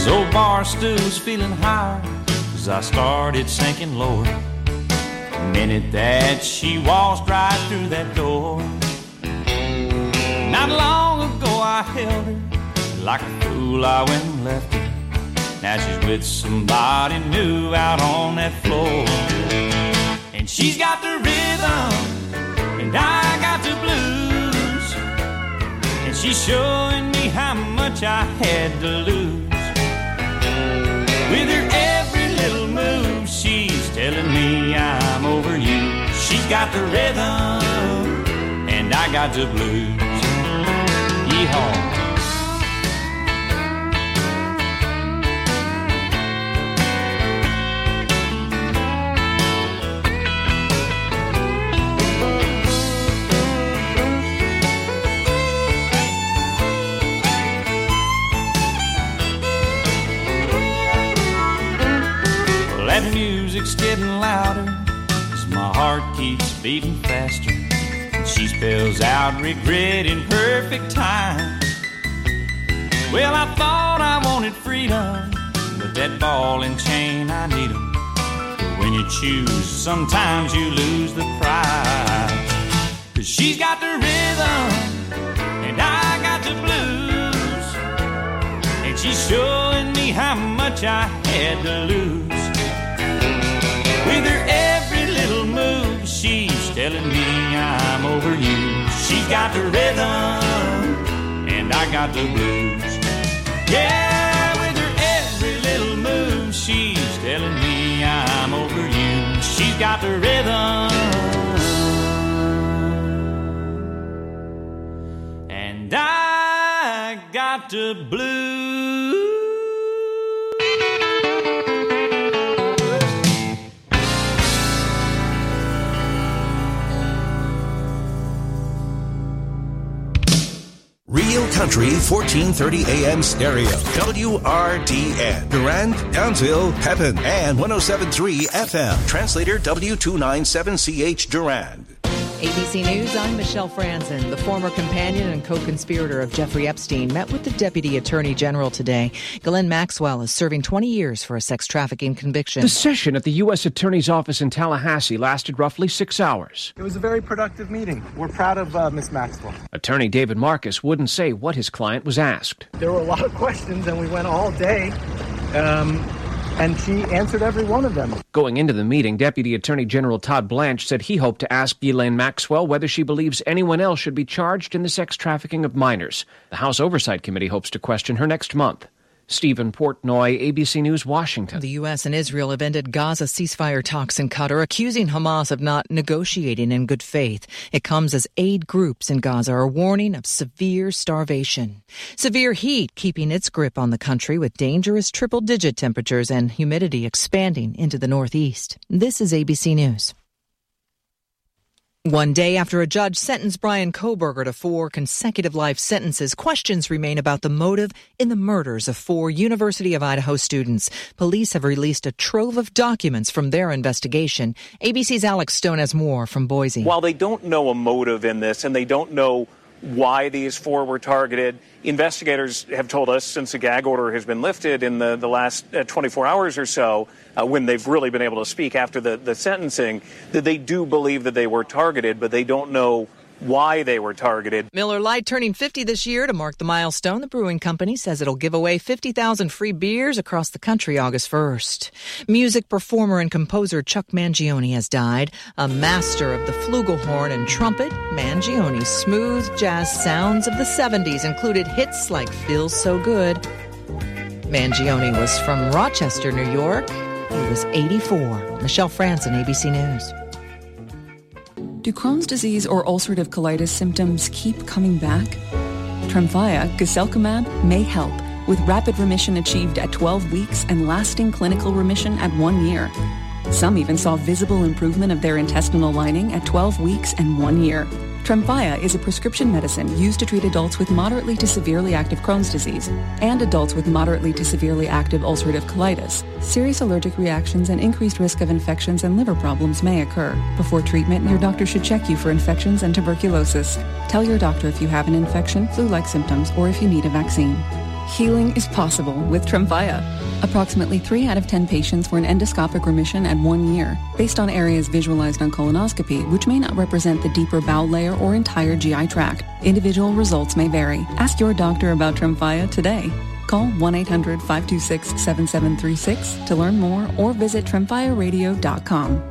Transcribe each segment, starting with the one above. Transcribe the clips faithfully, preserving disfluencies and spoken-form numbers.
This old bar stool's feeling higher as I started sinking lower. The minute that she waltzed right through that door. Not long ago I held her, like a fool I went and left her. Now she's with somebody new out on that floor. And she's got the rhythm, and I got the blues. And she's showing me how much I had to lose. With her every little move, she's telling me I'm over you. She's got the rhythm, and I got the blues. Yeehaw. That music's getting louder as my heart keeps beating faster, and she spells out regret in perfect time. Well, I thought I wanted freedom, but that ball and chain, I need 'em. But when you choose, sometimes you lose the prize. 'Cause she's got the rhythm, and I got the blues. And she's showing me how much I had to lose. With her every little move, she's telling me I'm over you. She's got the rhythm, and I got the blues. Yeah, with her every little move, she's telling me I'm over you. She's got the rhythm, and I got the blues. Real Country fourteen thirty A M stereo. W R D N. Durand, Townsville, Pepin, and one oh seven point three F M. Translator W two ninety-seven C H Durand. A B C News, I'm Michelle Franzen. The former companion and co-conspirator of Jeffrey Epstein met with the Deputy Attorney General today. Ghislaine Maxwell is serving twenty years for a sex trafficking conviction. The session at the U S Attorney's office in Tallahassee lasted roughly six hours. It was a very productive meeting. We're proud of uh, Miss Maxwell. Attorney David Marcus wouldn't say what his client was asked. There were a lot of questions, and we went all day. Um... And she answered every one of them. Going into the meeting, Deputy Attorney General Todd Blanche said he hoped to ask Ghislaine Maxwell whether she believes anyone else should be charged in the sex trafficking of minors. The House Oversight Committee hopes to question her next month. Stephen Portnoy, A B C News, Washington. The U S and Israel have ended Gaza ceasefire talks in Qatar, accusing Hamas of not negotiating in good faith. It comes as aid groups in Gaza are warning of severe starvation. Severe heat keeping its grip on the country with dangerous triple-digit temperatures and humidity expanding into the northeast. This is A B C News. One day after a judge sentenced Brian Kohberger to four consecutive life sentences, questions remain about the motive in the murders of four University of Idaho students. Police have released a trove of documents from their investigation. A B C's Alex Stone has more from Boise. While they don't know a motive in this and they don't know why these four were targeted, investigators have told us since the gag order has been lifted in the, the last uh, twenty-four hours or so, uh, when they've really been able to speak after the, the sentencing, that they do believe that they were targeted, but they don't know why they were targeted. Miller Lite turning fifty this year. To mark the milestone, the brewing company says it'll give away fifty thousand free beers across the country August first. Music performer and composer Chuck Mangione has died. A master of the flugelhorn and trumpet, Mangione's smooth jazz sounds of the seventies included hits like Feels So Good. Mangione was from Rochester, New York. He was eighty-four. Michelle Franzen, A B C News. Do Crohn's disease or ulcerative colitis symptoms keep coming back? Tremfya, guselkumab, may help, with rapid remission achieved at twelve weeks and lasting clinical remission at one year. Some even saw visible improvement of their intestinal lining at twelve weeks and one year. Tremfya is a prescription medicine used to treat adults with moderately to severely active Crohn's disease and adults with moderately to severely active ulcerative colitis. Serious allergic reactions and increased risk of infections and liver problems may occur. Before treatment, your doctor should check you for infections and tuberculosis. Tell your doctor if you have an infection, flu-like symptoms, or if you need a vaccine. Healing is possible with Tremfya. Approximately three out of ten patients were in endoscopic remission at one year, based on areas visualized on colonoscopy, which may not represent the deeper bowel layer or entire G I tract. Individual results may vary. Ask your doctor about Tremfya today. Call one eight hundred five two six seven seven three six to learn more or visit tremfya radio dot com.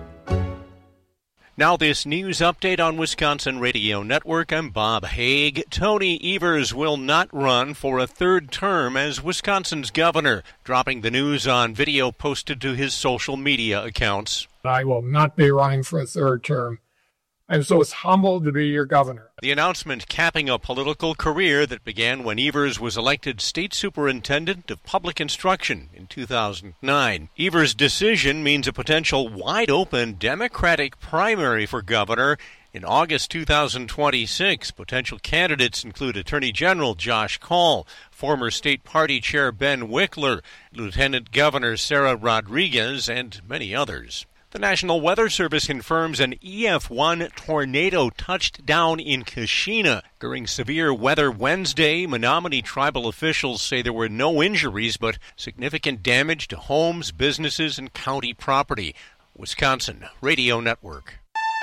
Now this news update on Wisconsin Radio Network. I'm Bob Haig. Tony Evers will not run for a third term as Wisconsin's governor, dropping the news on video posted to his social media accounts. I will not be running for a third term. I'm so humbled to be your governor. The announcement capping a political career that began when Evers was elected state superintendent of public instruction in two thousand nine. Evers' decision means a potential wide-open Democratic primary for governor in August two thousand twenty-six. Potential candidates include Attorney General Josh Kaul, former state party chair Ben Wickler, Lieutenant Governor Sarah Rodriguez, and many others. The National Weather Service confirms an E F one tornado touched down in Kashina during severe weather Wednesday. Menominee tribal officials say there were no injuries, but significant damage to homes, businesses, and county property. Wisconsin Radio Network.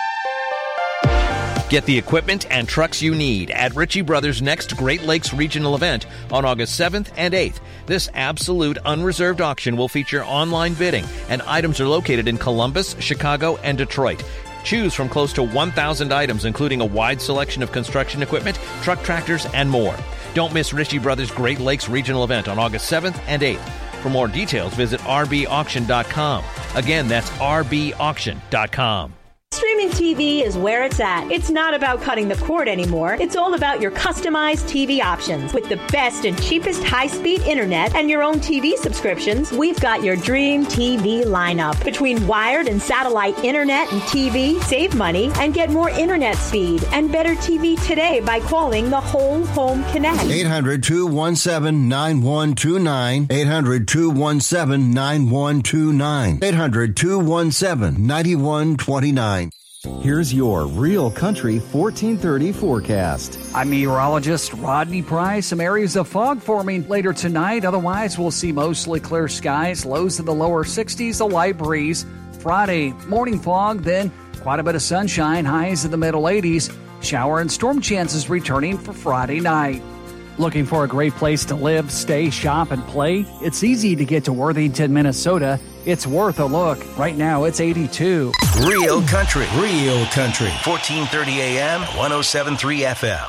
Get the equipment and trucks you need at Ritchie Brothers' next Great Lakes Regional event on August seventh and eighth. This absolute unreserved auction will feature online bidding, and items are located in Columbus, Chicago, and Detroit. Choose from close to one thousand items, including a wide selection of construction equipment, truck tractors, and more. Don't miss Ritchie Brothers' Great Lakes Regional event on August seventh and eighth. For more details, visit r b auction dot com. Again, that's r b auction dot com. Streaming T V is where it's at. It's not about cutting the cord anymore. It's all about your customized T V options. With the best and cheapest high-speed internet and your own T V subscriptions, we've got your dream T V lineup. Between wired and satellite internet and T V, save money and get more internet speed and better T V today by calling the Whole Home Connect. eight hundred, two one seven, nine one two nine. eight hundred, two one seven, nine one two nine. eight hundred, two one seven, nine one two nine. Here's your Real Country fourteen thirty forecast. I'm meteorologist Rodney Price. Some areas of fog forming later tonight. Otherwise, we'll see mostly clear skies, lows in the lower sixties, a light breeze. Friday, morning fog, then quite a bit of sunshine, highs in the middle eighties. Shower and storm chances returning for Friday night. Looking for a great place to live, stay, shop, and play? It's easy to get to Worthington, Minnesota. It's worth a look. Right now, it's eighty-two. Real Country. Real Country. fourteen thirty A M, one oh seven point three F M.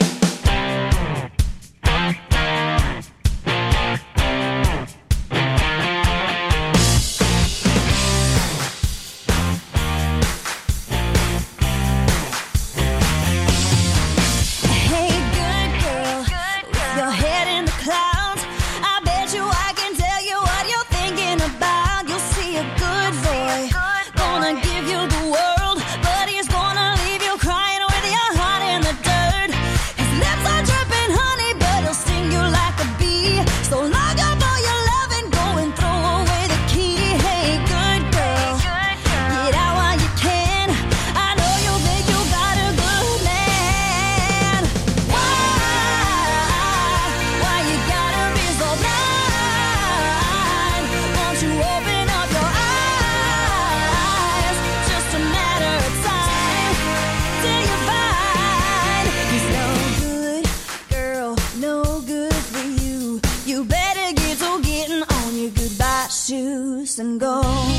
And go,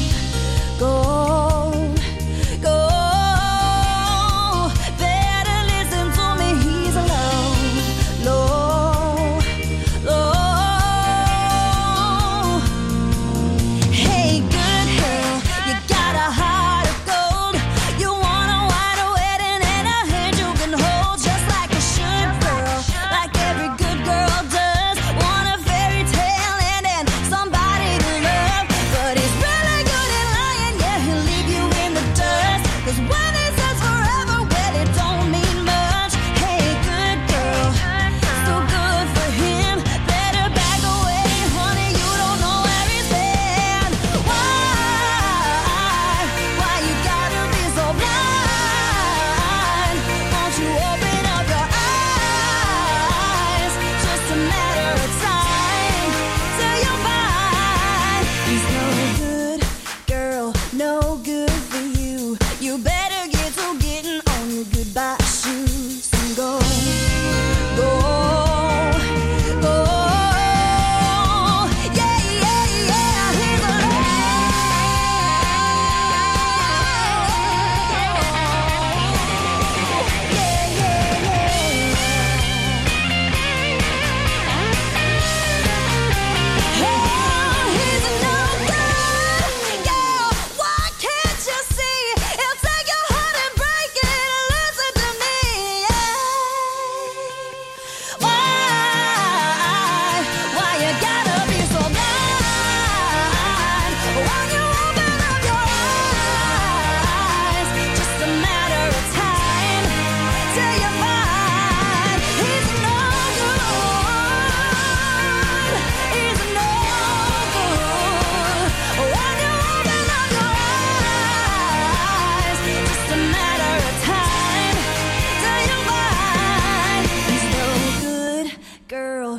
go, go. Better listen to me, he's alone, low, low. Hey, good girl, you got a heart of gold. You want a white wedding and a hand you can hold, just like a should girl, like every good girl does. Want a fairy tale ending, somebody to love. But he's really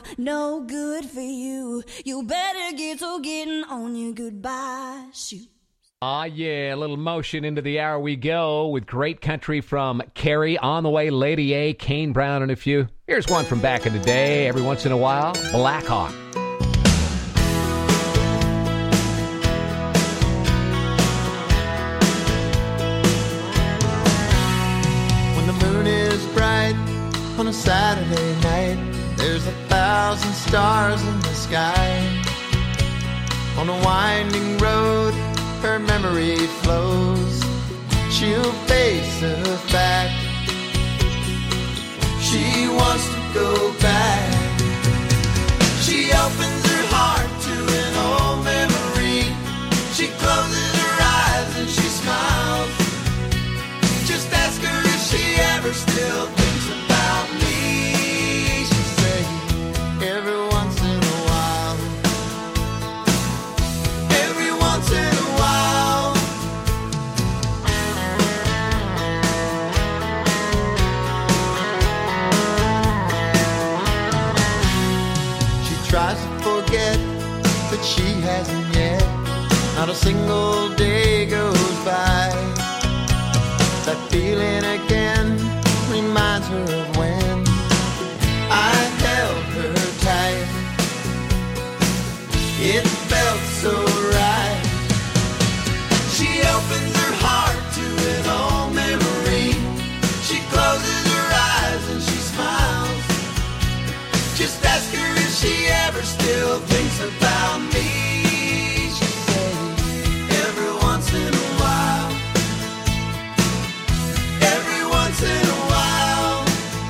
no good for you. You better get to getting on your goodbye shoes. Ah, yeah, a little motion into the hour we go with great country from Carrie, On the Way, Lady A, Kane Brown, and a few. Here's one from back in the day, every once in a while, Black Hawk. When the moon is bright on a Saturday night, there's a thousand stars in the sky. On a winding road, her memory flows. She'll face the fact she wants to go back. She opens her heart to an old memory. She closes her eyes and she smiles. Just ask her if she ever still thinks about me. She says every once in a while, every once in a while. She tries to forget, but she hasn't yet. Not a single day goes by. That feeling again reminds her of when I held her tight. It felt so right. She opens her heart to an old memory. She closes her eyes and she smiles. Just ask her if she ever still thinks about me. She says every once in a while, every once in a while.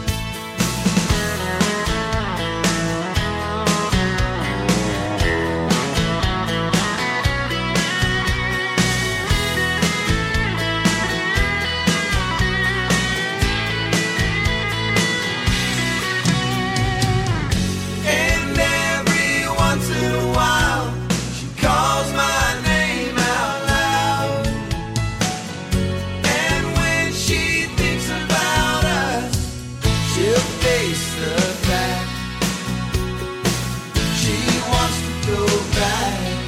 And every once in a while, she calls my name out loud. And when she thinks about us, she'll face the fact she wants to go back.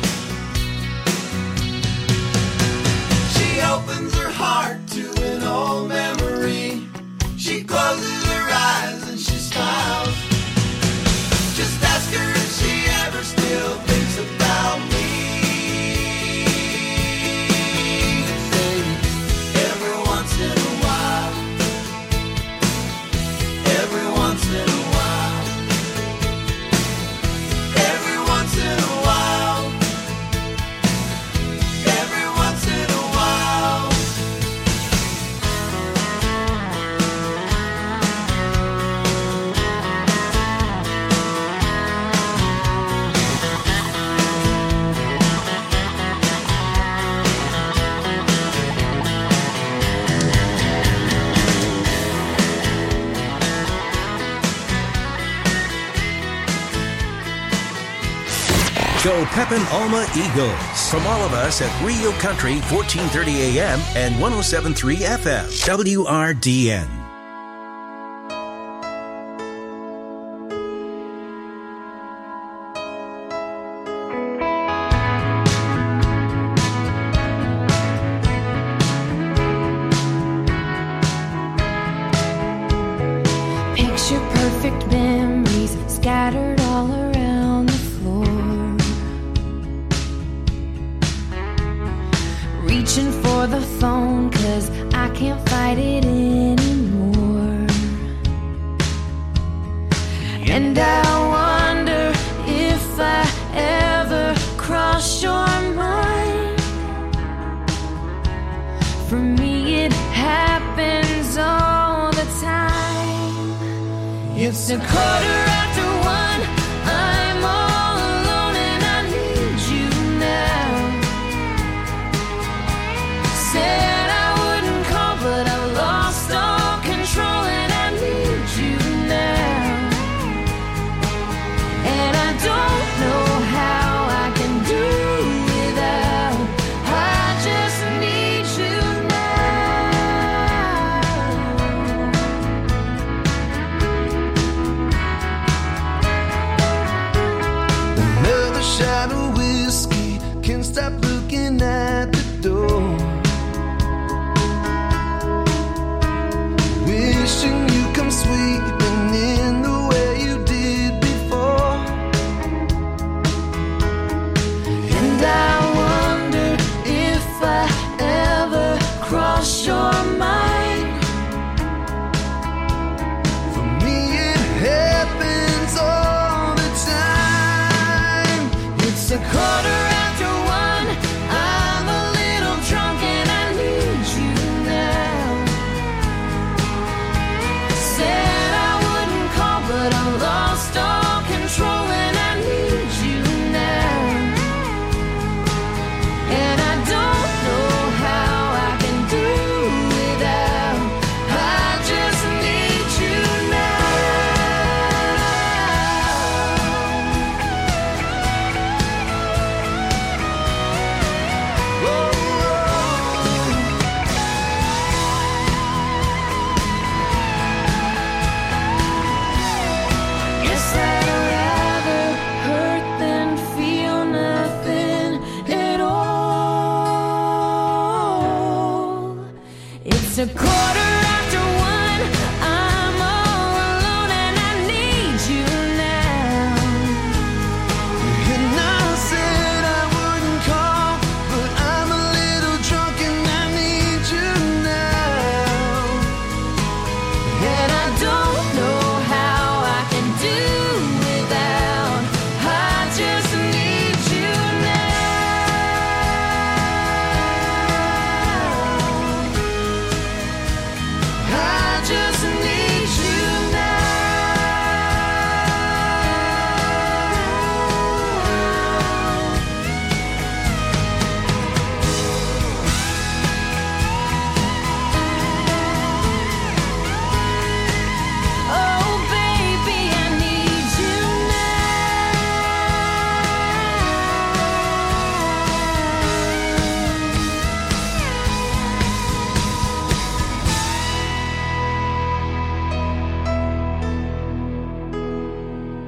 She opens her heart to an old memory. She closes her eyes and she smiles. Just ask her if she ever still thinks about me. Say, every once in a while, every once in a while, every once in a while, every once in a while. Go Pepin Alma Eagles. From all of us at Rio Country, fourteen thirty A M and one oh seven point three F M. W R D N. Picture perfect memories scattered all around the floor. Reaching for the phone 'cause I can't fight it anymore. And I wonder if I ever crossed your mind. For me it happens all the time. It's a quarter after one. I'm all alone and I need you now. Said I wouldn't call, but I've lost all control and I need you now. And I don't know how I can do without. I just need you now.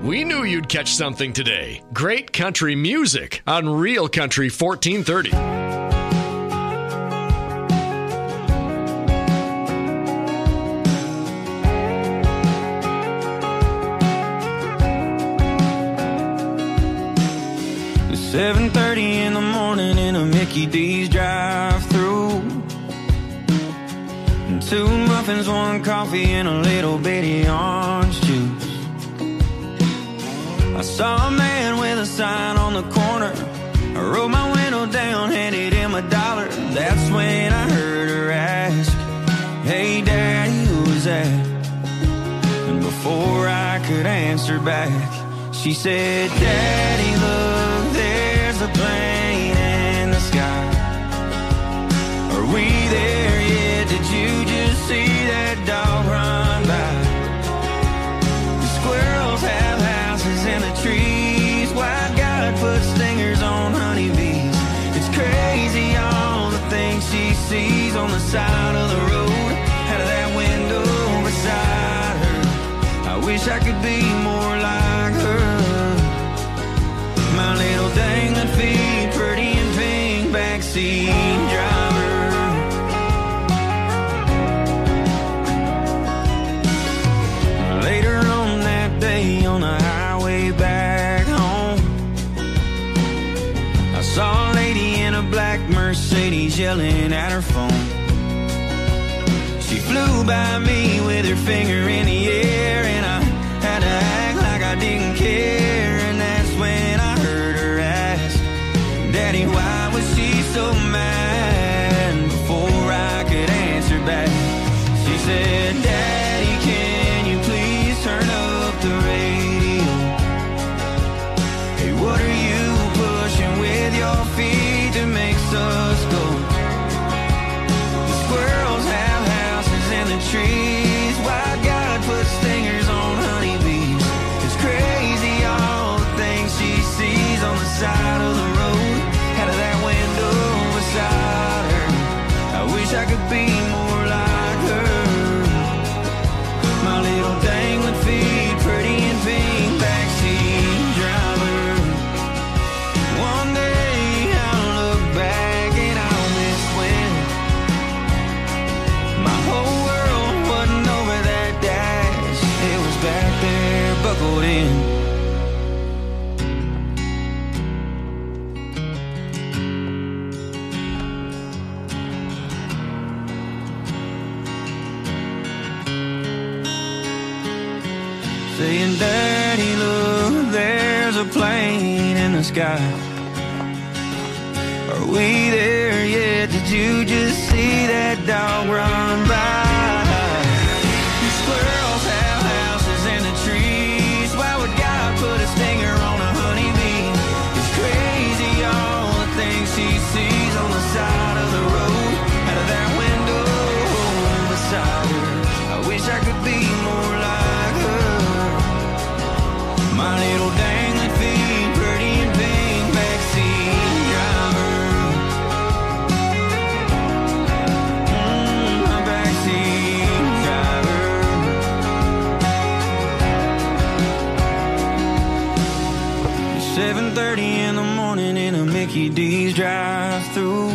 We knew you'd catch something today. Great country music on Real Country fourteen thirty. seven thirty in the morning in a Mickey D's drive-thru. Two muffins, one coffee, and a little bitty orange juice. I saw a man with a sign on the corner. I rolled my window down, handed him a dollar. That's when I heard her ask, "Hey Daddy, who was that?" And before I could answer back, she said, "Daddy, look, there's a plane in the sky. Are we there yet? Did you just see that dog run by? The squirrels have houses in the trees. Why God put stingers on honeybees? It's crazy all the things she sees on the side of the road, out of that window beside her. I wish I could be more like her. My little dangling feet, pretty and pink, backseat driver." Later on that day on the highway back home, I saw a lady in a black Mercedes yelling at her phone. She flew by me with her finger in the air, and I had to act like I didn't care. And that's when I heard her ask, "Daddy, why was she so mad?" Before I could answer back, she said, "Daddy, can you please turn up the radio? Hey, what are you pushing with your feet that makes us go? The squirrels have houses in the trees. Why God put stingers on honeybees? It's crazy all the things she sees on the side of the road, out of that window beside her. I wish I could be more like her. My little dangling feet, pretty and pink, backseat driver. One day I'll look back and I'll miss when my whole world wasn't over that dash. It was back there, buckled in. Saying, "Daddy, look, there's a plane in the sky. Are we there yet? Did you just see that dog run by? The squirrels have houses in the trees. Why would God put a stinger on a honeybee? It's crazy all the things she sees on the side of the road, out of that window beside her. I wish I could be more like her. My little dangling feet, pretty and pink, backseat driver. Mm, my backseat driver." It's seven thirty in the morning in a Mickey D's drive-thru.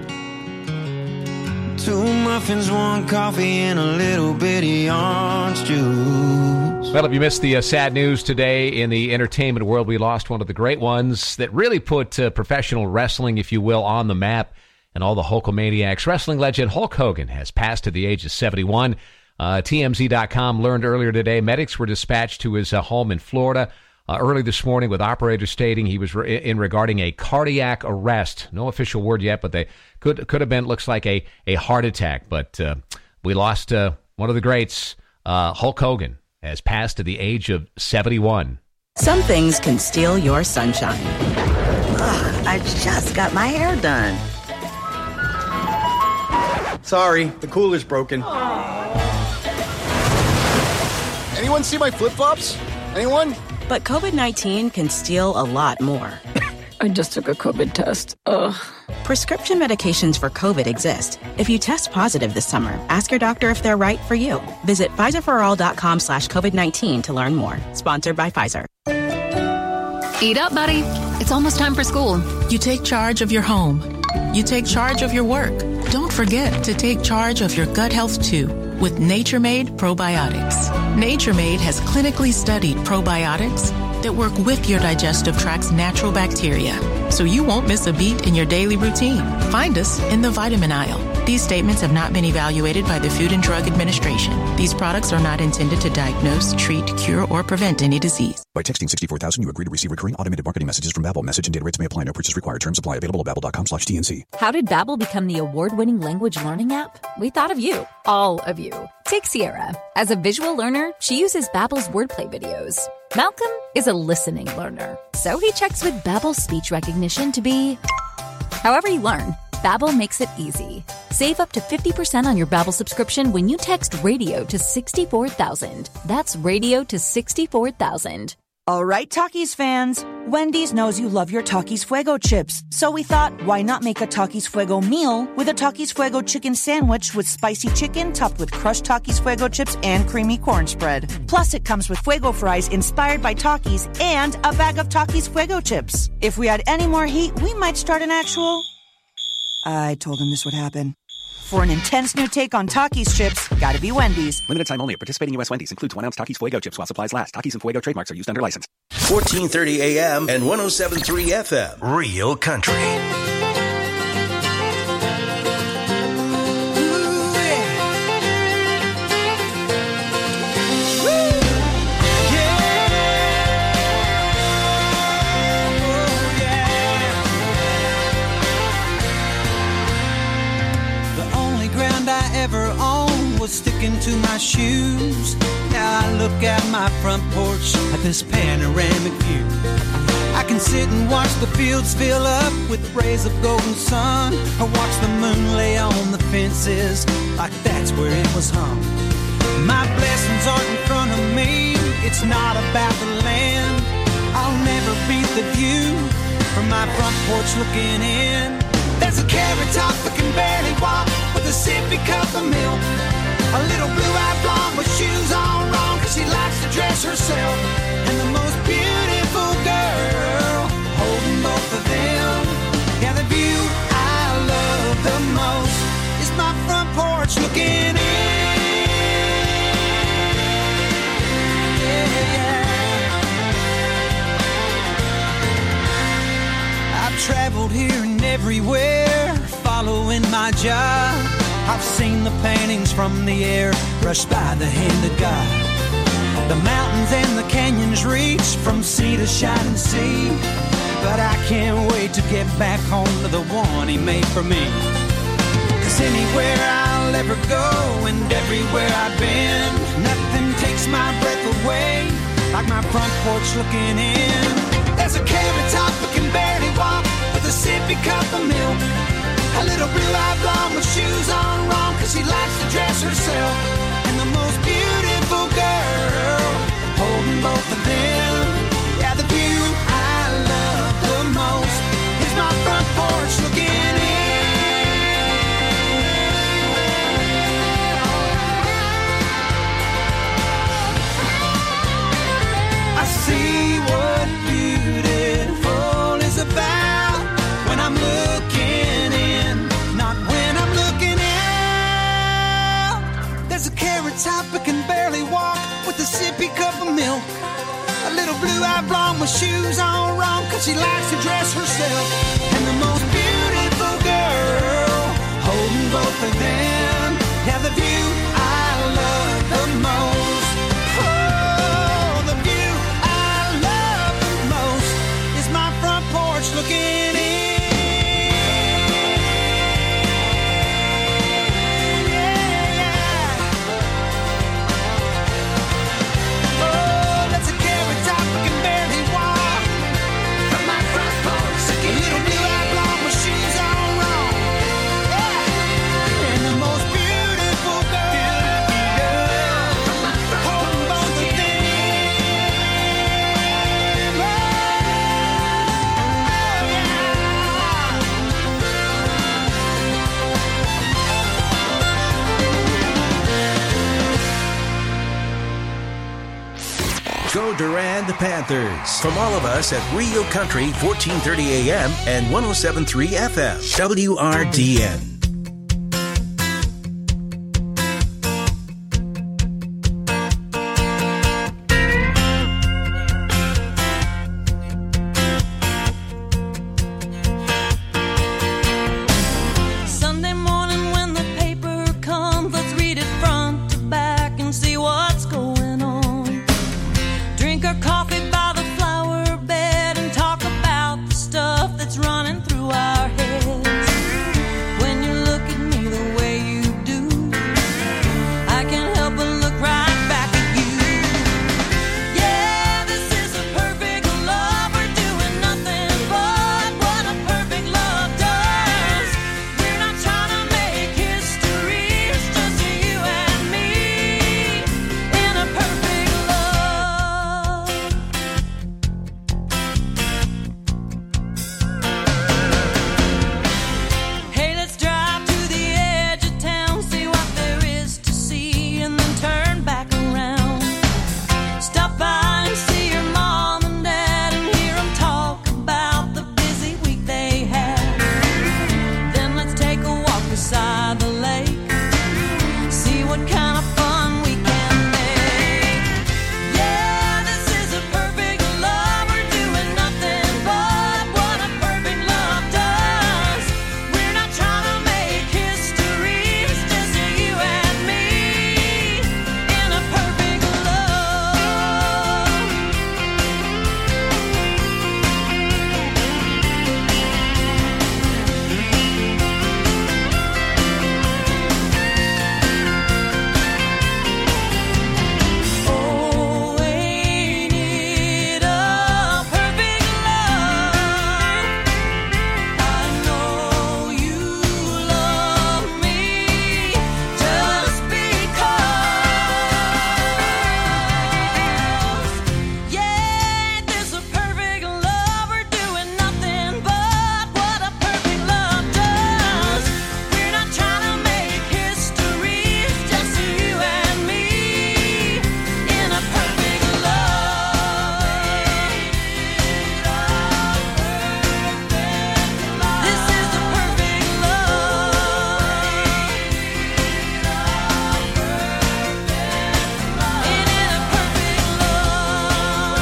Two muffins, one coffee, and a little bitty orange juice. Well, if you missed the uh, sad news today in the entertainment world, we lost one of the great ones that really put uh, professional wrestling, if you will, on the map and all the Hulkamaniacs. Wrestling legend Hulk Hogan has passed at the age of seventy-one. Uh, T M Z dot com learned earlier today medics were dispatched to his uh, home in Florida uh, early this morning with operators stating he was re- in regarding a cardiac arrest. No official word yet, but they could could have been, looks like, a, a heart attack. But uh, we lost uh, one of the greats. Uh, Hulk Hogan has passed at the age of seventy-one. Some things can steal your sunshine. Ugh, I just got my hair done. Sorry, the cooler's broken. Anyone see my flip-flops? Anyone? But COVID nineteen can steal a lot more. I just took a COVID test. Ugh. Prescription medications for COVID exist. If you test positive this summer, ask your doctor if they're right for you. Visit Pfizerforall.com slash COVID-19 to learn more. Sponsored by Pfizer. Eat up, buddy. It's almost time for school. You take charge of your home. You take charge of your work. Don't forget to take charge of your gut health, too, with Nature Made Probiotics. Nature Made has clinically studied probiotics that work with your digestive tract's natural bacteria, so you won't miss a beat in your daily routine. Find us in the vitamin aisle. These statements have not been evaluated by the Food and Drug Administration. These products are not intended to diagnose, treat, cure, or prevent any disease. By texting sixty-four thousand, you agree to receive recurring automated marketing messages from Babbel. Message and data rates may apply. No purchase required. Terms apply. Available at babbel.com slash TNC. How did Babbel become the award-winning language learning app? We thought of you. All of you. Take Sierra. As a visual learner, she uses Babbel's wordplay videos. Malcolm is a listening learner, so he checks with Babbel speech recognition to be however you learn. Babbel makes it easy. Save up to fifty percent on your Babbel subscription when you text radio to sixty-four thousand. That's radio to sixty-four thousand. All right, Takis fans. Wendy's knows you love your Takis Fuego chips. So we thought, why not make a Takis Fuego meal with a Takis Fuego chicken sandwich with spicy chicken topped with crushed Takis Fuego chips and creamy corn spread. Plus, it comes with Fuego fries inspired by Takis and a bag of Takis Fuego chips. If we had any more heat, we might start an actual... I told him this would happen. For an intense new take on Takis chips, gotta be Wendy's. Limited time only at participating U S Wendy's. Includes one ounce Takis Fuego chips while supplies last. Takis and Fuego trademarks are used under license. fourteen thirty A M and one oh seven point three F M. Real Country. Ever owned was sticking to my shoes. Now I look out my front porch at this panoramic view. I can sit and watch the fields fill up with rays of golden sun, or watch the moon lay on the fences like that's where it was hung. My blessings aren't in front of me, it's not about the land. I'll never beat the view from my front porch looking in. There's a carrot top that can barely walk with a sippy cup of milk. A little blue-eyed blonde with shoes on wrong, cause she likes to dress herself. And the most beautiful girl holding both of them. Yeah, the view I love the most is my front porch looking in. Yeah, yeah. I've traveled here and everywhere, following my job. I've seen the paintings from the air brushed by the hand of God. The mountains and the canyons reach from sea to shining sea. But I can't wait to get back home to the one he made for me. Cause anywhere I'll ever go and everywhere I've been, nothing takes my breath away like my front porch looking in. There's a carrot top that can barely walk with a sippy cup of milk. A little blue-eyed blonde with shoes on wrong, cause she likes to dress herself. And the most beautiful girl holding both of them. Yeah, the view I love the most is my front porch looking in. I see what beautiful is about when I'm looking in, not when I'm looking out. There's a carrot top that can barely walk with a sippy cup of milk. A little blue-eyed blonde with shoes on wrong, cause she likes to dress herself. And the most beautiful girl holding both of them. Yeah, the view I love the most. Oh, the view I love the most is my front porch looking in. Panthers. From all of us at Real Country, fourteen thirty A M and one oh seven point three F M. W R D N. Sunday morning when the paper comes, let's read it front to back and see what's going on. Drink our coffee by the flower bed and talk about the stuff that's running through our heads. When you look at me the way you do, I can't help but look right back at you. Yeah, this is a perfect love. We're doing nothing but what a perfect love does. We're not trying to make history, it's just you and me in a perfect love. Hey, let's drive to the edge of town, see what there is to see, and then turn back around. Stop by and see your mom and dad and hear them talk about the busy week they had. Then let's take a walk beside the lake, see what kind of fun we can make. Yeah, this is a perfect love. We're doing nothing but what a perfect love does. We're not trying to make history, it's just you and me in a perfect love. Oh, ain't it a perfect love? I know you love me just because. Yeah, this a perfect love. We're doing nothing but what a perfect love does. We're not trying to make history, it's just you and me in a perfect love. This is the perfect love. Ain't it a perfect love?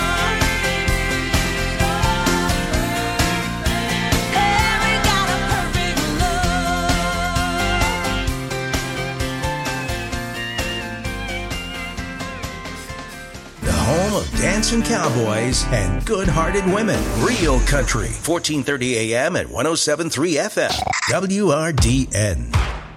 Hey, we got a perfect The home of dancing cowboys and good-hearted women. Real Country, fourteen thirty A M and one oh seven point three F M. W R D N.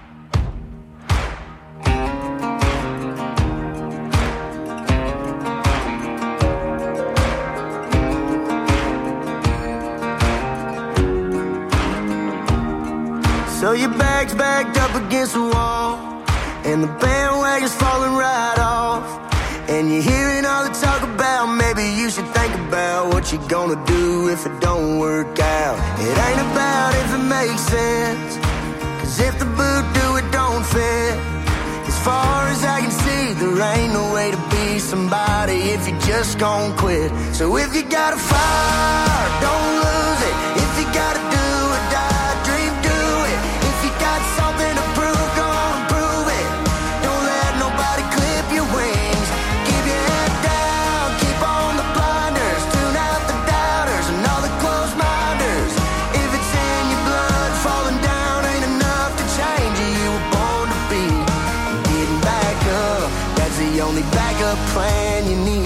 So your bag's backed up against the wall, and the bandwagon's falling right off. And you're hearing all the talk about maybe you should think about what you're gonna do if it don't work out. It ain't about if it makes sense, cause if the boot do it don't fit. As far as I can see, there ain't no way to be somebody if you just gon' quit. So if you got a fire, don't lose it. If you gotta do or die, dream, do it. If you got something to prove, go on and prove it. Don't let nobody clip your wings. Keep your head down, keep on the blinders. Tune out the doubters and all the closed minders. If it's in your blood, falling down ain't enough to change you. You were born to be. Getting back up, that's the only backup plan you need.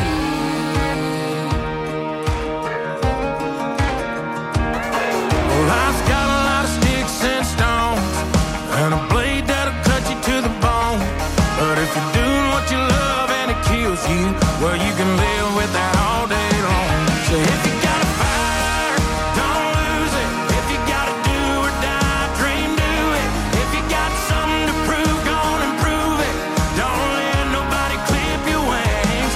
Well, life's got a lot of sticks and stones, and a blade that'll cut you to the bone. But if you're doing what you love and it kills you, well, you can live with that all day long. So if you got a fire, don't lose it. If you gotta do or die, dream, do it. If you got something to prove, go on and prove it. Don't let nobody clip your wings.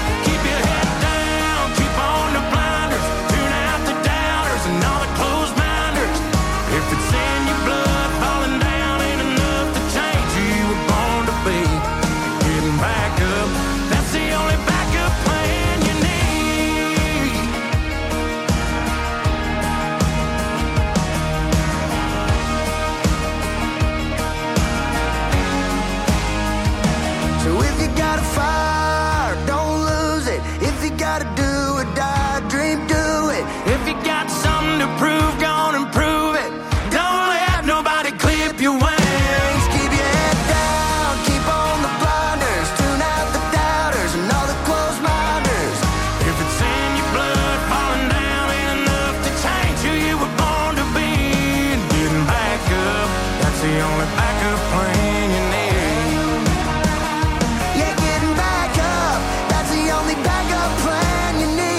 only backup plan you need. Yeah, getting back up, that's the only backup plan you need.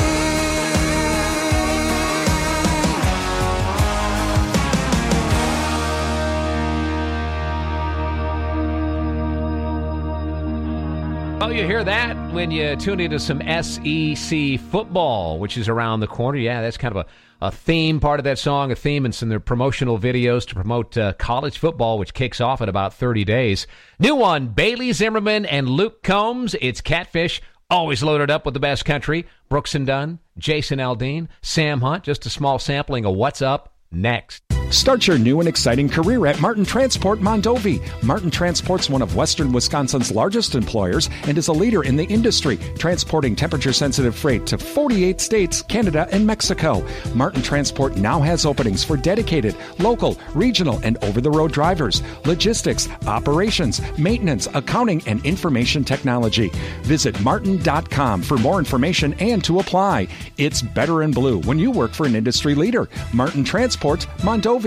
Oh, you hear that when you tune into some S E C football, which is around the corner. Yeah, that's kind of a, a theme part of that song, a theme and some of their promotional videos to promote uh, college football, which kicks off in about thirty days. New one, Bailey Zimmerman and Luke Combs. It's Catfish, always loaded up with the best country. Brooks and Dunn, Jason Aldean, Sam Hunt. Just a small sampling of what's up next. Start your new and exciting career at Martin Transport Mondovi. Martin Transport's one of Western Wisconsin's largest employers and is a leader in the industry, transporting temperature-sensitive freight to forty-eight states, Canada, and Mexico. Martin Transport now has openings for dedicated, local, regional, and over-the-road drivers, logistics, operations, maintenance, accounting, and information technology. Visit martin dot com for more information and to apply. It's better in blue when you work for an industry leader. Martin Transport Mondovi.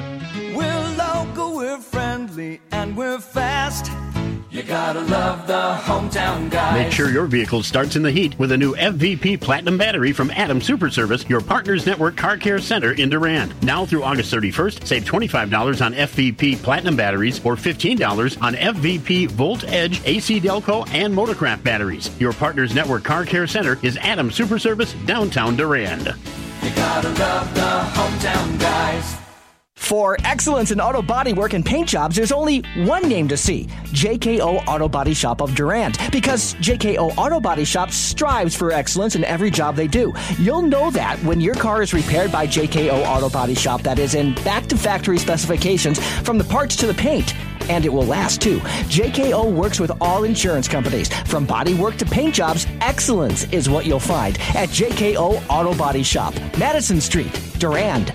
We're local, we're friendly, and we're fast. You gotta love the hometown guys. Make sure your vehicle starts in the heat with a new F V P Platinum battery from Adam Super Service, your Partners Network Car Care Center in Durand. Now through August thirty-first, save twenty-five dollars on F V P Platinum batteries or fifteen dollars on F V P Volt Edge, A C Delco, and Motorcraft batteries. Your Partners Network Car Care Center is Adam Super Service, downtown Durand. You gotta love the hometown guys. For excellence in auto body work and paint jobs, there's only one name to see, J K O Auto Body Shop of Durand. Because J K O Auto Body Shop strives for excellence in every job they do. You'll know that when your car is repaired by J K O Auto Body Shop that is in back-to-factory specifications from the parts to the paint. And it will last, too. J K O works with all insurance companies. From body work to paint jobs, excellence is what you'll find at J K O Auto Body Shop, Madison Street, Durand.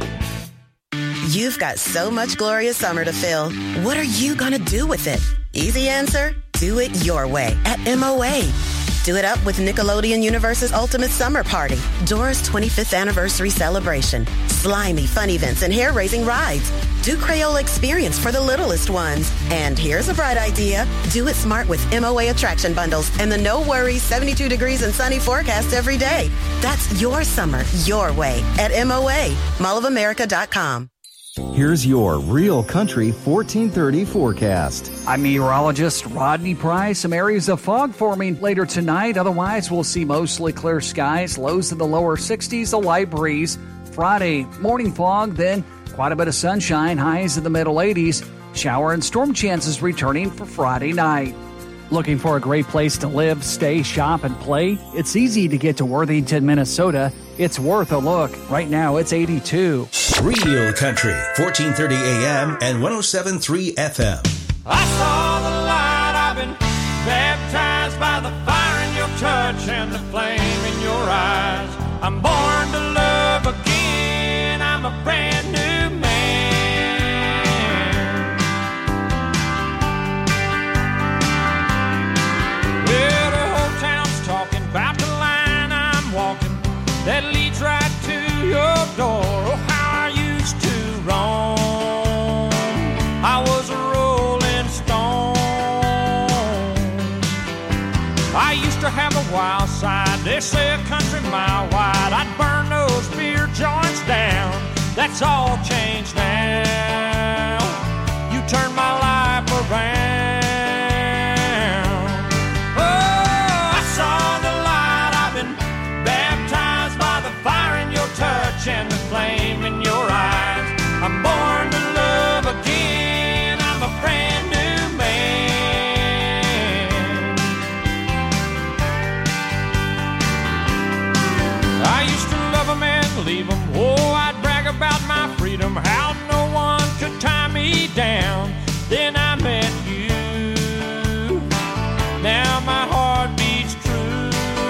You've got so much glorious summer to fill. What are you going to do with it? Easy answer, do it your way at M O A. Do it up with Nickelodeon Universe's Ultimate Summer Party, Dora's twenty-fifth anniversary celebration, slimy fun events and hair-raising rides. Do Crayola Experience for the littlest ones. And here's a bright idea. Do it smart with M O A attraction bundles and the no worries seventy-two degrees and sunny forecast every day. That's your summer, your way at M O A, mall of america dot com. Here's your Real Country fourteen thirty forecast. I'm meteorologist Rodney Price. Some areas of fog forming later tonight. Otherwise, we'll see mostly clear skies, lows in the lower sixties, a light breeze. Friday, morning fog, then quite a bit of sunshine, highs in the middle eighties. Shower and storm chances returning for Friday night. Looking for a great place to live, stay, shop, and play? It's easy to get to Worthington, Minnesota. It's worth a look. Right now, it's eighty-two. Real Country, fourteen thirty A M and one oh seven point three F M. I saw the light, I've been baptized by the fire in your touch and the flame in your eyes. I'm born to love again, I'm a brand new man. Well, the whole town's talking about the line I'm walking that leads right to your door. Oh, how I used to roam. I was a rolling stone. I used to have a wild side. They say a country mile wide. I'd burn those beer joints down. That's all changed now. You turned my life around. Oh, I saw the light. I've been baptized by the fire in your touch and the flame in your eyes. I'm born to love again. I'm a brand new man. I used to love them and leave them. Oh, I'd brag about my freedom, how no one could tie me down. Then I met you. Now my heart beats true.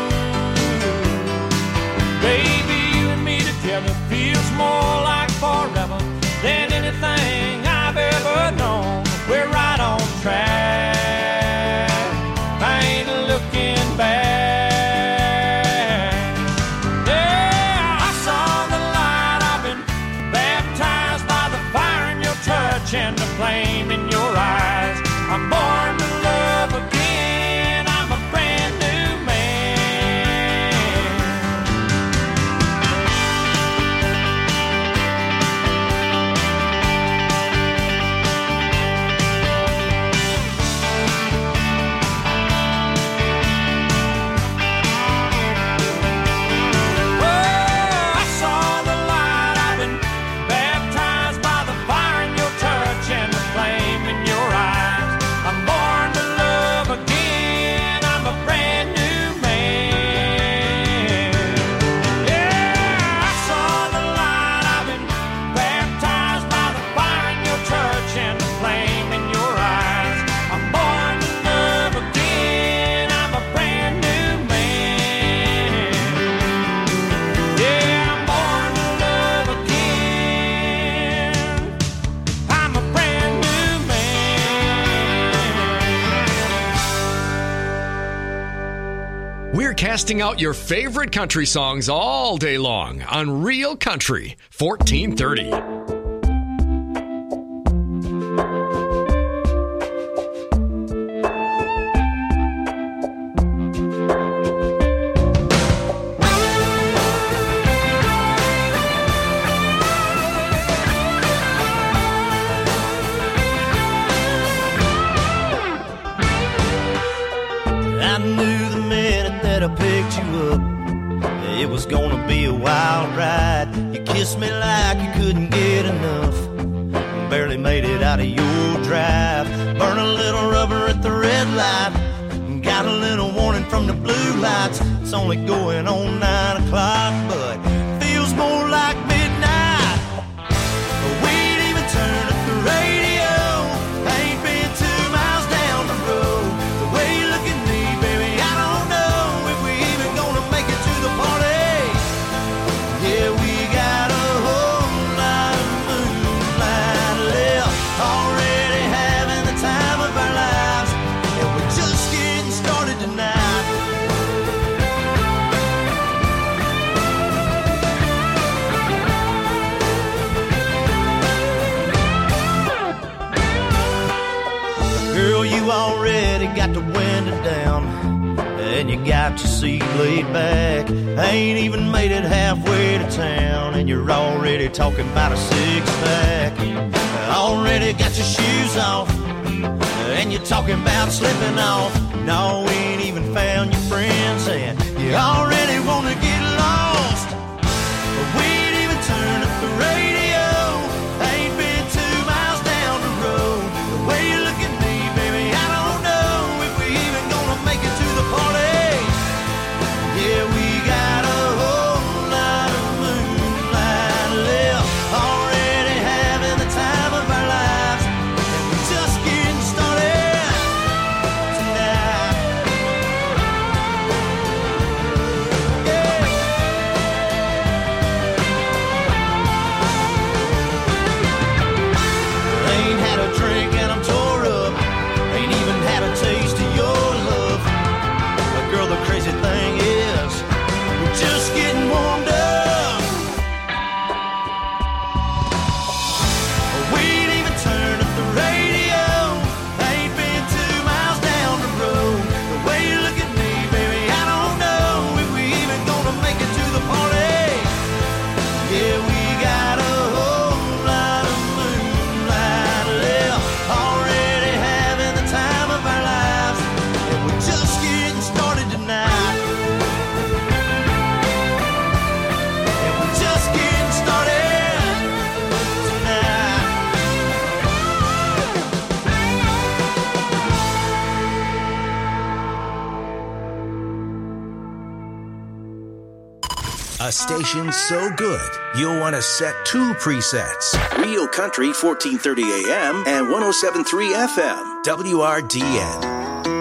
Baby, you and me together feels more like forever than anything I've ever known. We're right on track. I ain't looking back. Yeah, I saw the light. I've been baptized by the Testing out your favorite country songs all day long on Real Country fourteen thirty. I knew the minute that I picked you up, it was gonna be a wild ride. You kissed me like you couldn't get enough, barely made it out of your drive. Burn a little rubber at the red light, got a little warning from the blue lights. It's only going on nine o'clock, but feels more like midnight. We ain't even turned up the radio, ain't been two miles down the road. The way you look at me, baby, I don't know if we even gonna make it to the party. Yeah, we got a whole lot of moonlight left, already having the time of our lives, and we're just getting started tonight. Girl, you already got the window down, and you got your seat laid back. Ain't even made it halfway to town, and you're already talking about a six-pack. Already got your shoes off, and you're talking about slipping off. No, we ain't even found your friends, and you already wanna get lost. We ain't even turned up the radio, ain't been two miles down the road. The way you look at me, baby, I don't know if we even gonna make it to the party. Yeah, we got a whole lot of moonlight left, already having the time of our lives, and we're just getting started tonight. Ain't had a drink and I'm tore up, ain't even had a taste of your love. But girl, the crazy thing is, we're just getting warmed up. We ain't even turned up the radio, ain't been two miles down the road. The way you look at me, baby, I don't know if we even gonna make it to the party. Yeah, we got a whole lot of moonlight left, already having the time of our lives, and we're just getting started tonight. And we're just getting started tonight. A station so good, you'll want to set two presets. Real Country fourteen thirty A M and one oh seven point three F M. W R D N.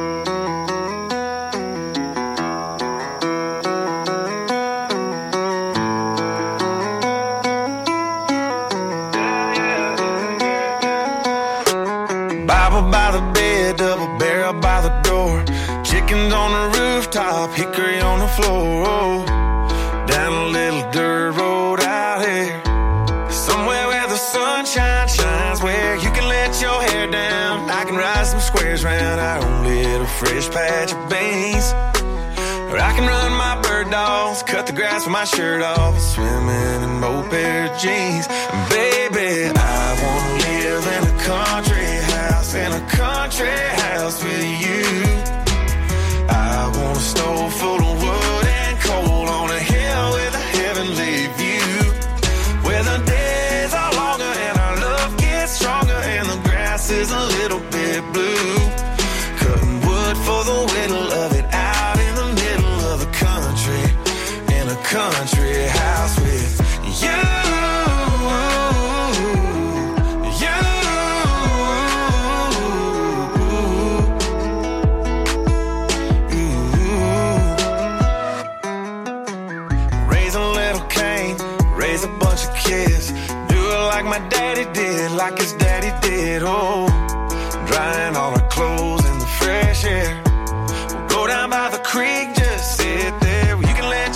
Bible by the bed, double barrel by the door. Chickens on the rooftop, hickory on the floor. Down a little dirt road out here, somewhere where the sunshine shines, where you can let your hair down. I can ride some squares round our own little fresh patch of beans. Or I can run my bird dogs, cut the grass with my shirt off, swimming in both pair of jeans. And baby, I wanna live in a country house, in a country house with you. I want a stove full of wood and coal on a hill with a heavenly view, where the days are longer and our love gets stronger and the grass is a little bit blue. Cutting wood for the whittle of it out in the middle of the country, in a country house with you. A bunch of kids, do it like my daddy did, like his daddy did. Oh, drying all our clothes in the fresh air. We'll go down by the creek, just sit there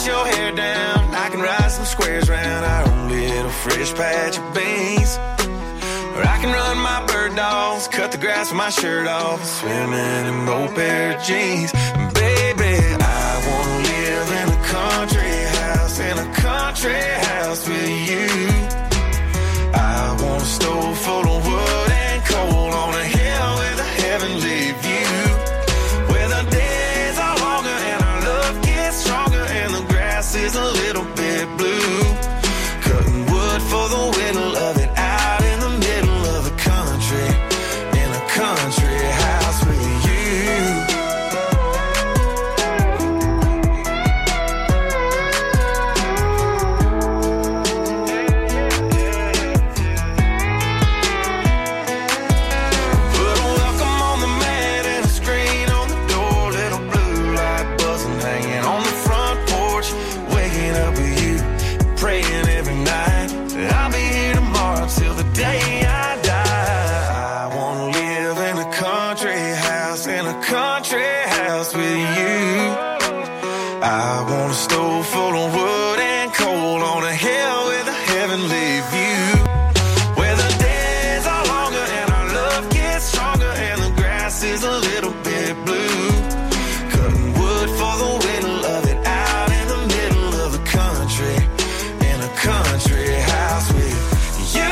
your hair down. I can ride some squares round our own little fresh patch of beans. Or I can run my bird dogs, cut the grass with my shirt off, swimming in an old pair of jeans. Baby, I wanna live in a country house, in a country house with you. I want a stove full of wood and coal on a hill with a heavenly view, where the days are longer and our love gets stronger and the grass is a little bit blue. Cutting wood for the whittle of it out in the middle of the country, in a country house with you. Put a welcome on the mat and a screen on the door, little blue light buzzing, hanging on the front porch, waking up with you, praying every night that I'll be here tomorrow till the day I die. I wanna live in a country house, in a country house with you. I want a stove full of wood and coal on a hill with a heavenly view, where the days are longer and our love gets stronger and the grass is a little bit blue. Cutting wood for the whittle of it out in the middle of the country, in a country house with you.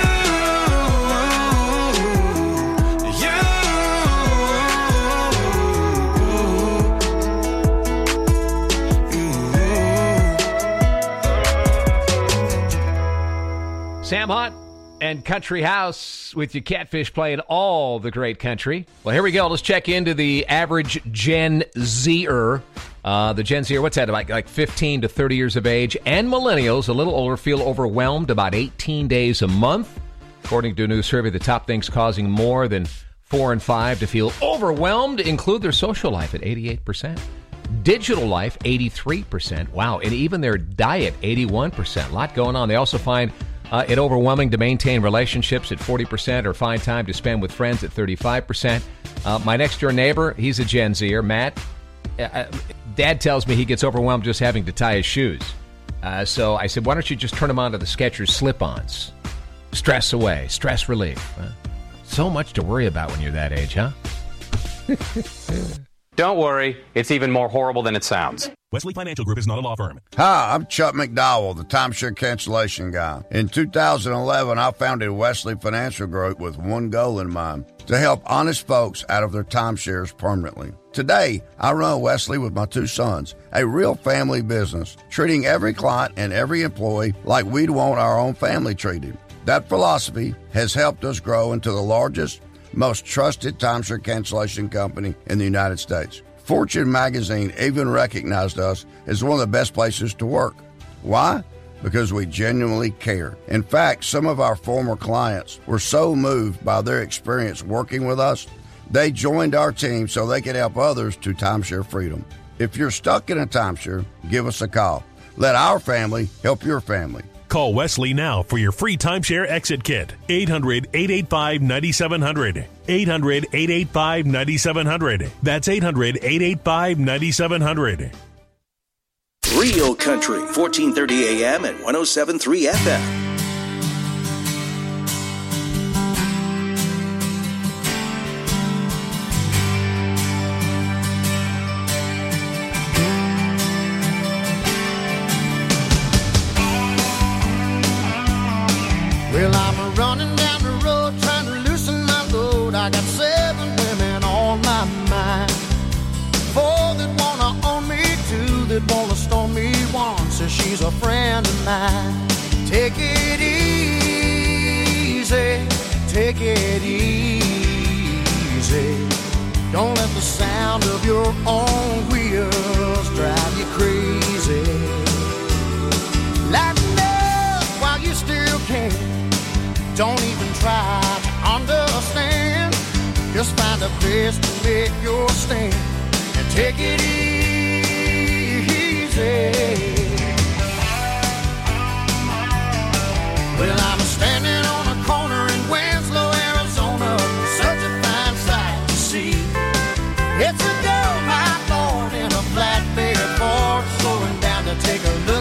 Sam Hunt and Country House with your Catfish playing all the great country. Well, here we go. Let's check into the average Gen Zer. Uh, the Gen Zer, what's that, like, like fifteen to thirty years of age, and millennials, a little older, feel overwhelmed about eighteen days a month. According to a new survey, the top things causing more than four and five to feel overwhelmed include their social life at eighty-eight percent. Digital life, eighty-three percent. Wow. And even their diet, eighty-one percent. A lot going on. They also find uh, it overwhelming to maintain relationships at forty percent or find time to spend with friends at thirty-five percent. Uh, my next door neighbor, he's a Gen Zer. Matt, uh, Dad tells me he gets overwhelmed just having to tie his shoes. Uh, so I said, why don't you just turn them on to the Skechers slip-ons? Stress away. Stress relief. Uh, so much to worry about when you're that age, huh? Don't worry, it's even more horrible than it sounds. Wesley Financial Group is not a law firm. Hi, I'm Chuck McDowell, the timeshare cancellation guy. In two thousand eleven, I founded Wesley Financial Group with one goal in mind, to help honest folks out of their timeshares permanently. Today, I run Wesley with my two sons, a real family business, treating every client and every employee like we'd want our own family treated. That philosophy has helped us grow into the largest, most trusted timeshare cancellation company in the United States. Fortune magazine even recognized us as one of the best places to work. Why? Because we genuinely care. In fact, some of our former clients were so moved by their experience working with us, they joined our team so they could help others to timeshare freedom. If you're stuck in a timeshare, give us a call. Let our family help your family. Call Wesley now for your free timeshare exit kit. eight hundred, eight eight five, nine seven zero zero. eight hundred, eight eight five, nine seven zero zero. That's eight hundred, eight eight five, nine seven zero zero. Real Country, fourteen thirty A M and one oh seven point three F M. Well, I'm running down the road trying to loosen my load. I got seven women on my mind. Four that wanna own me, two that wanna stone me. One says she's a friend of mine. Take it easy, take it easy. Don't let the sound of your own wheels drive you crazy. Lighten up while you still can. Don't even try to understand. Just find a place to make your stand and take it easy. Well, I'm standing on a corner in Winslow, Arizona. Such a fine sight to see. It's a girl, my Lord, in a flatbed Ford, slowing down to take a look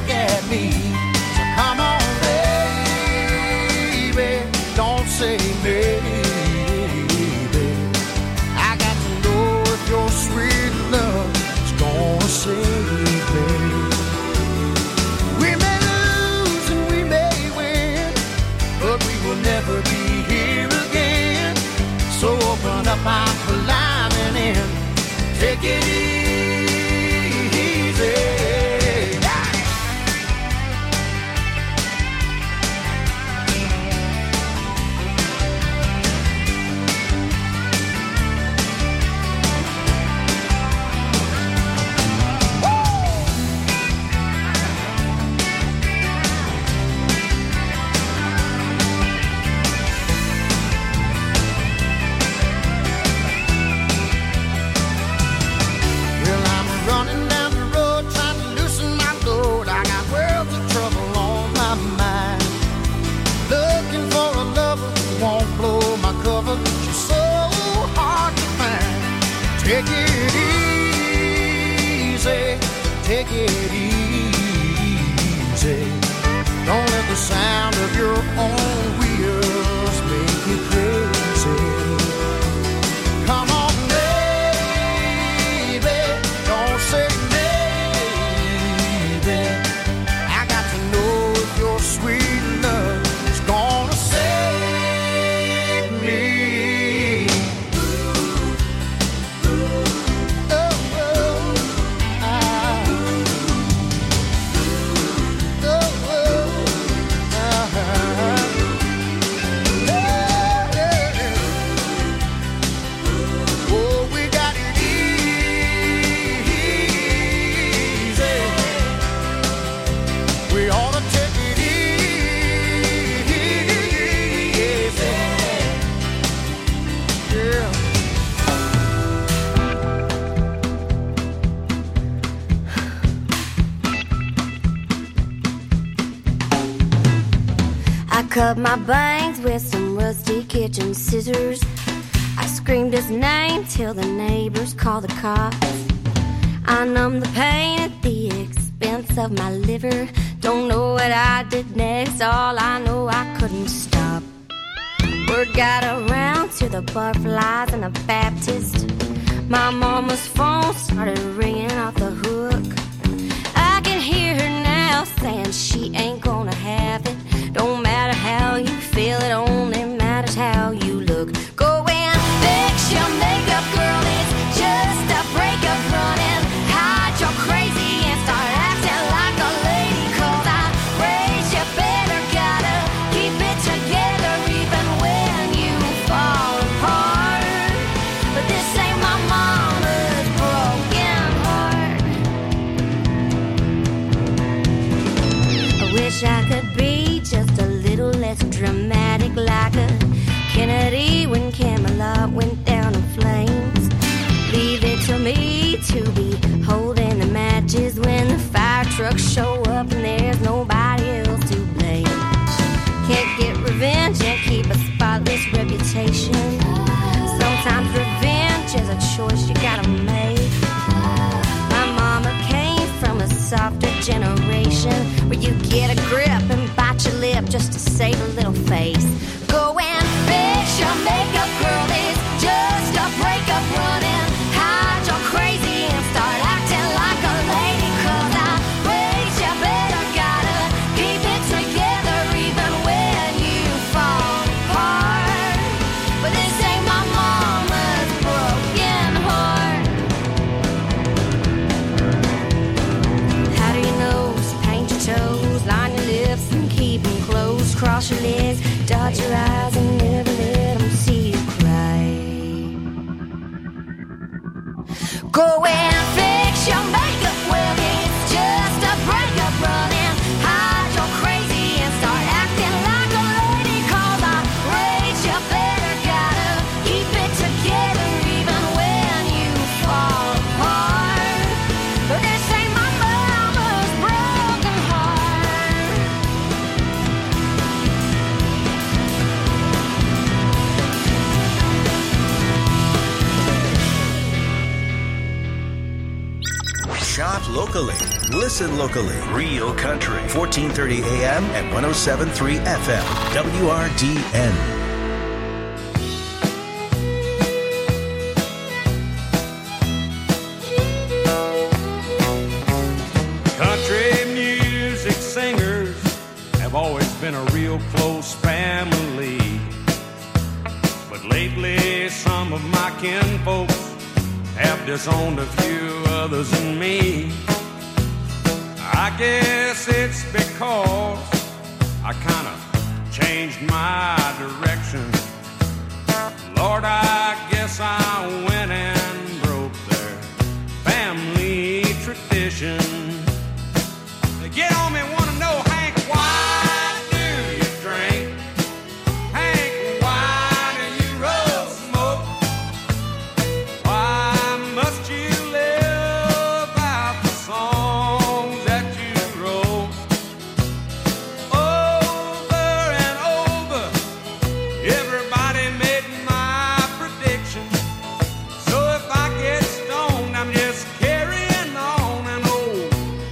take it easy. Don't let the sound of your own wheels make you crazy. Come on, baby, don't say maybe. I got to know if your sweet love is gonna save me. Cut my bangs with some rusty kitchen scissors. I screamed his name till the neighbors called the cops. I numbed the pain at the expense of my liver. Don't know what I did next, all I know I couldn't stop. Word got around to the butterflies and the Baptist. My mama's phone started ringing off the hook. I can hear her now saying she ain't gonna have it. Don't matter how you feel, it only matters how you look. Go and fix your makeup, girl, it's just a breakup running. Hide your crazy and start acting like a lady. Cause I raised you better, gotta keep it together even when you fall apart. But this ain't my mama's broken heart. I wish I could be just a little less dramatic, like a Kennedy when Camelot went down in flames. Leave it to me to be holding the matches when the fire trucks show up and there's nobody else to blame. Can't get revenge and keep a spotless reputation. Sometimes revenge is a choice you gotta make. My mama came from a softer generation where you get a grip and bite your lip just to save a little face. Go and fix your makeup, girl, it's just a breakup running. Hide your crazy and start acting like a lady. Cause I raised you better, gotta keep it together even when you fall apart. But this ain't my mama's broken heart. How do you know? Paint your toes, line your lips and keep them closed. Cross your legs, dot your eyes and never let them see you cry. Go and fix your makeup, well it's just a breakup running. Hide your crazy and start acting like a lady. Cause I raised you better, gotta keep it together even when you fall apart. But this ain't my mama's broken heart. Shop locally. Listen locally. Real Country. fourteen thirty A M and one oh seven point three F M. W R D N. Country music singers have always been a real close family. But lately some of my kinfolks have disowned a few others than me. I guess it's because I kind of changed my direction. Lord, I guess I went and broke their family tradition. They get on me, want to know, Hank, why do you drink? Hank, why do you roll smoke? Why must you live out the songs that you wrote? Over and over, everybody made my prediction. So if I get stoned, I'm just carrying on. And oh,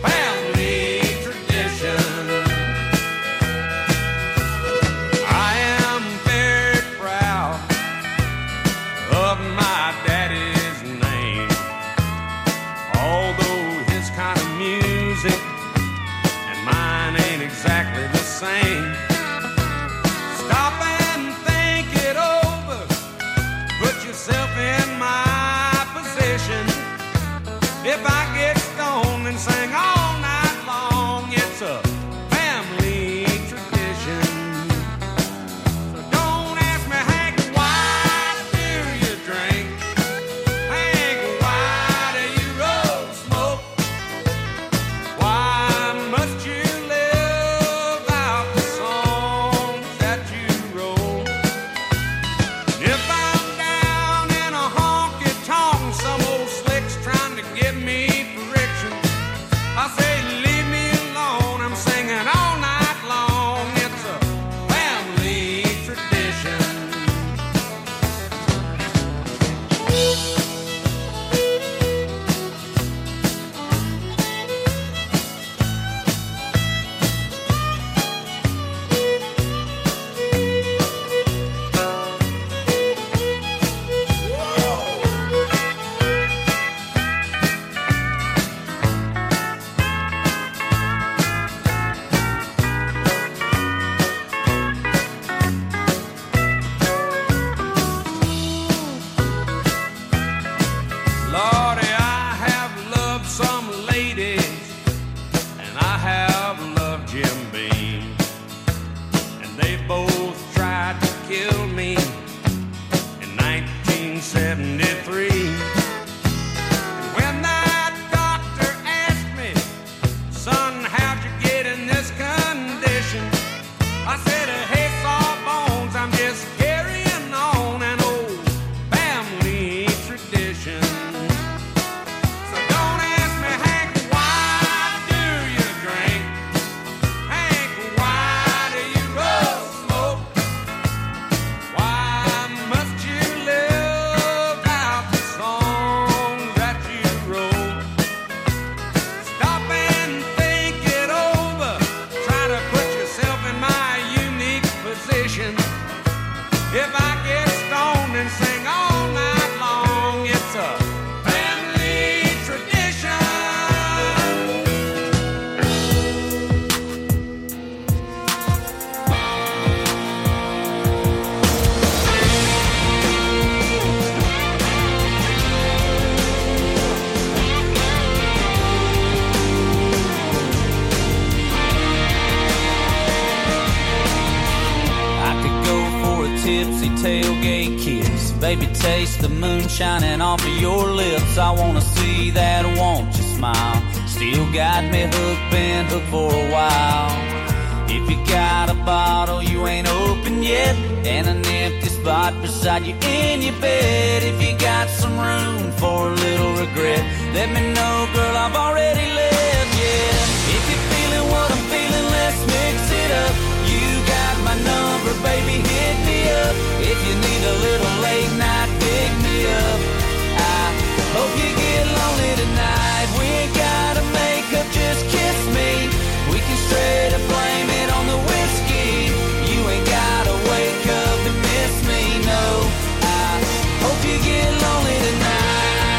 tipsy tailgate kiss. Baby, taste the moon shining off of your lips. I wanna see that won't you smile. Still got me hooked, been hooked for a while. If you got a bottle you ain't open yet, and an empty spot beside you in your bed, if you got some room for a little regret, let me know, girl, I've already left, yeah. If you're feeling what I'm feeling, let's mix it up. You got my number, baby, hit me up. If you need a little late night, pick me up. I hope you get lonely tonight. We ain't gotta make up, just kiss me. We can straight up blame it on the whiskey. You ain't gotta wake up and miss me, no. I hope you get lonely tonight.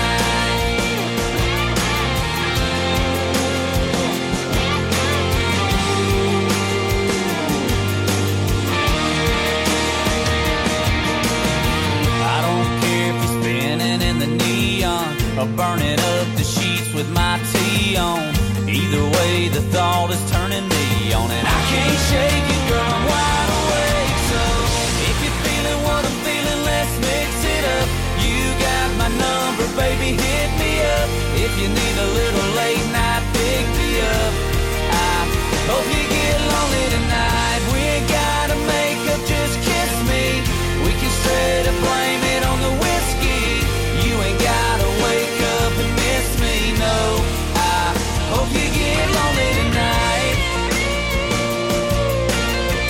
I don't care if you're spinning in the neon or burning up the sheets with my tea on. Either way, the thought is turning me on, and I can't shake it, girl, I'm wide awake. So if you're feeling what I'm feeling, let's mix it up. You got my number, baby, hit me up. If you need a little late night